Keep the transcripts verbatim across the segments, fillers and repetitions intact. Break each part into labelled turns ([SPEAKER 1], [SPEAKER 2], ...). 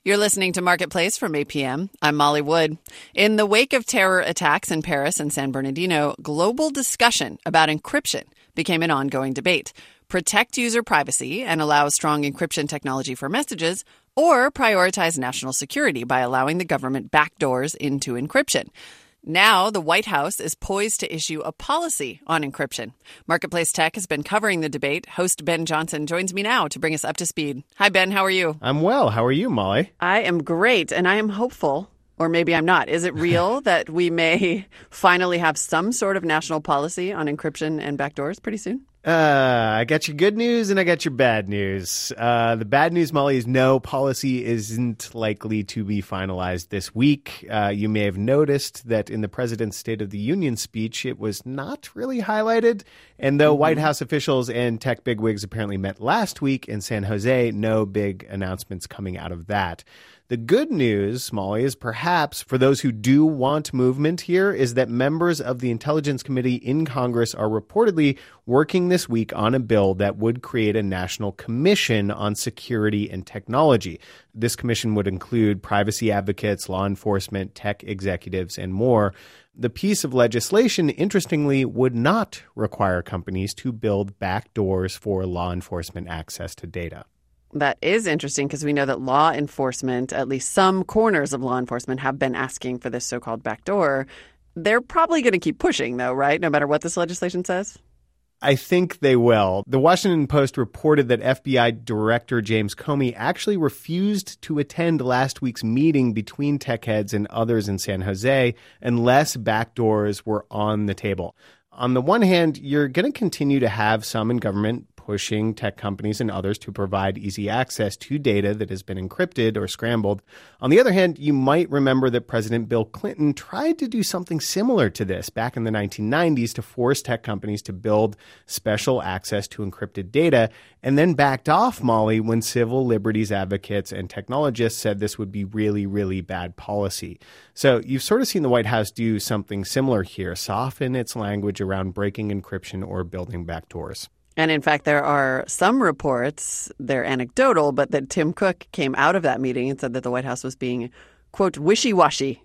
[SPEAKER 1] You're listening to Marketplace from eight p.m. I'm Molly Wood. In the wake of terror attacks in Paris and San Bernardino, global discussion about encryption became an ongoing debate. Protect user privacy and allow strong encryption technology for messages, or prioritize national security by allowing the government backdoors into encryption. Now, the White House is poised to issue a policy on encryption. Marketplace Tech has been covering the debate. Host Ben Johnson joins me now to bring us up to speed. Hi, Ben. How are you?
[SPEAKER 2] I'm well. How are you, Molly?
[SPEAKER 1] I am great, and I am hopeful, or maybe I'm not. Is it real that we may finally have some sort of national policy on encryption and backdoors pretty soon?
[SPEAKER 2] Uh, I got your good news and I got your bad news. Uh, the bad news, Molly, is no, policy isn't likely to be finalized this week. Uh, you may have noticed that in the president's State of the Union speech, it was not really highlighted. And though mm-hmm. White House officials and tech bigwigs apparently met last week in San Jose, no big announcements coming out of that. The good news, Molly, is perhaps for those who do want movement here is that members of the Intelligence Committee in Congress are reportedly working this week on a bill that would create a national commission on security and technology. This commission would include privacy advocates, law enforcement, tech executives, and more. The piece of legislation, interestingly, would not require companies to build backdoors for law enforcement access to data.
[SPEAKER 1] That is interesting because we know that law enforcement, at least some corners of law enforcement, have been asking for this so-called backdoor. They're probably going to keep pushing, though, right? No matter what this legislation says?
[SPEAKER 2] I think they will. The Washington Post reported that F B I Director James Comey actually refused to attend last week's meeting between tech heads and others in San Jose unless backdoors were on the table. On the one hand, you're going to continue to have some in government pushing tech companies and others to provide easy access to data that has been encrypted or scrambled. On the other hand, you might remember that President Bill Clinton tried to do something similar to this back in the nineteen nineties to force tech companies to build special access to encrypted data, and then backed off, Molly, when civil liberties advocates and technologists said this would be really, really bad policy. So you've sort of seen the White House do something similar here, soften its language around breaking encryption or building backdoors.
[SPEAKER 1] And in fact, there are some reports, they're anecdotal, but that Tim Cook came out of that meeting and said that the White House was being, quote, wishy-washy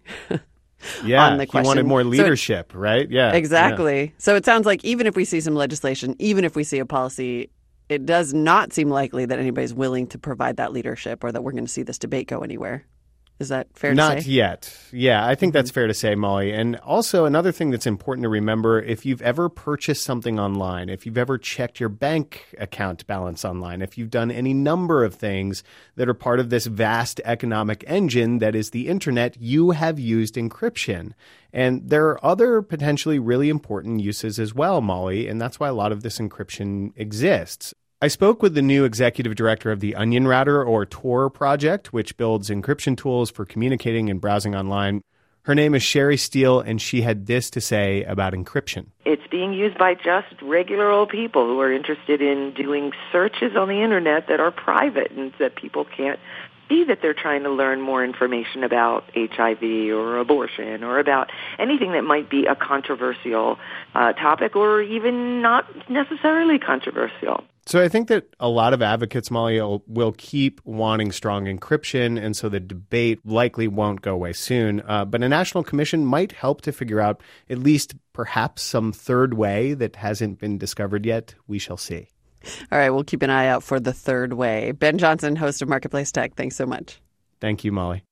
[SPEAKER 2] yeah,
[SPEAKER 1] on the question.
[SPEAKER 2] He wanted more leadership, so it, right? Yeah,
[SPEAKER 1] exactly.
[SPEAKER 2] Yeah.
[SPEAKER 1] So it sounds like even if we see some legislation, even if we see a policy, it does not seem likely that anybody's willing to provide that leadership or that we're going to see this debate go anywhere. Is that fair to
[SPEAKER 2] Not
[SPEAKER 1] say?
[SPEAKER 2] Not yet. Yeah, I think mm-hmm. that's fair to say, Molly. And also another thing that's important to remember, if you've ever purchased something online, if you've ever checked your bank account balance online, if you've done any number of things that are part of this vast economic engine that is the internet, you have used encryption. And there are other potentially really important uses as well, Molly, and that's why a lot of this encryption exists. I spoke with the new executive director of the Onion Router, or Tor project, which builds encryption tools for communicating and browsing online. Her name is Sherry Steele, and she had this to say about encryption.
[SPEAKER 3] It's being used by just regular old people who are interested in doing searches on the internet that are private and that people can't see that they're trying to learn more information about H I V or abortion or about anything that might be a controversial uh, topic or even not necessarily controversial.
[SPEAKER 2] So I think that a lot of advocates, Molly, will, will keep wanting strong encryption, and so the debate likely won't go away soon. Uh, but a national commission might help to figure out at least perhaps some third way that hasn't been discovered yet. We shall see.
[SPEAKER 1] All right, we'll keep an eye out for the third way. Ben Johnson, host of Marketplace Tech, thanks so much.
[SPEAKER 2] Thank you, Molly.